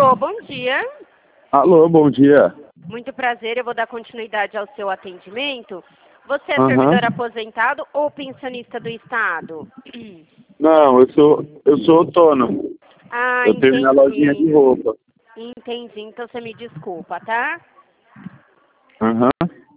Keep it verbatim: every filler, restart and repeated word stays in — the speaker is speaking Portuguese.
Alô, bom dia. Alô, bom dia. Muito prazer, eu vou dar continuidade ao seu atendimento. Você é Uhum. servidor aposentado ou pensionista do Estado? Não, eu sou, eu sou autônomo. Ah, Eu tenho minha lojinha de entendi. roupa. Entendi, então você me desculpa, tá? Aham.